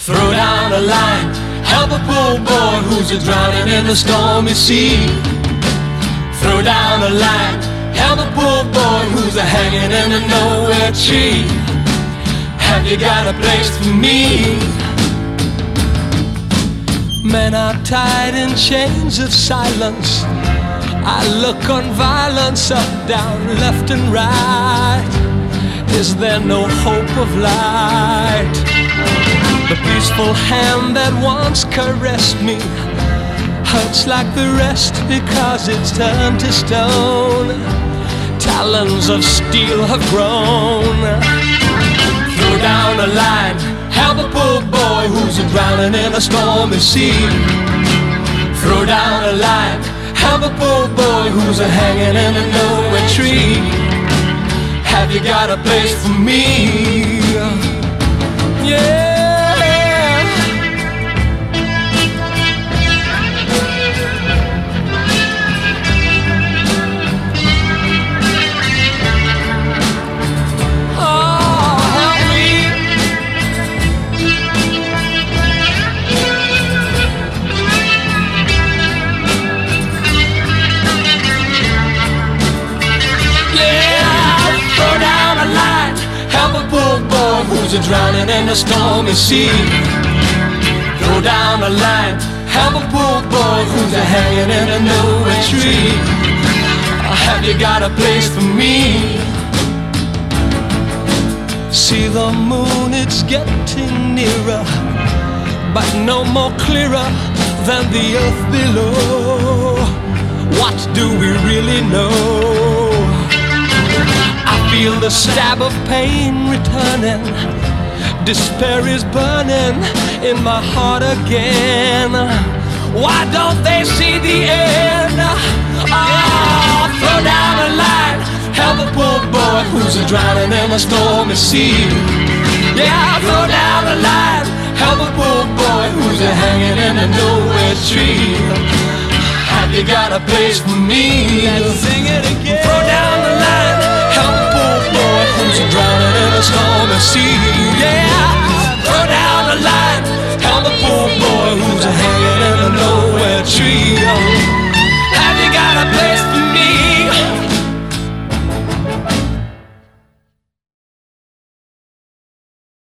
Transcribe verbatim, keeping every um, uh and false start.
Throw down a line, help a poor boy who's a drowning in the stormy sea. Throw down a line, help a poor boy who's a hanging in a nowhere tree. Have you got a place for me? Men are tied in chains of silence. I look on violence up, down, left and right. Is there no hope of light? The peaceful hand that once caressed me hurts like the rest because it's turned to stone. Talons of steel have grown. Throw down a line, help a poor boy who's a drowning in a stormy sea. Throw down a line, help a poor boy who's a hanging in a nowhere tree. Have you got a place for me? Yeah. Who's a drowning in the stormy sea. Throw down a line, help a poor boy who's a hanging in a nowhere tree. Have you got a place for me? See the moon, it's getting nearer, but no more clearer than the earth below. What do we really know? I feel the stab of pain returning. Despair is burning in my heart again. Why don't they see the end? Oh, throw down a line, help a poor boy who's a drowning in a stormy sea. Yeah, throw down a line, help a poor boy who's a hanging in a nowhere tree. Have you got a place for me? Let's sing it again. Throw down the line, help a poor boy who's a drowning in a stormy sea. Yeah, throw down the line,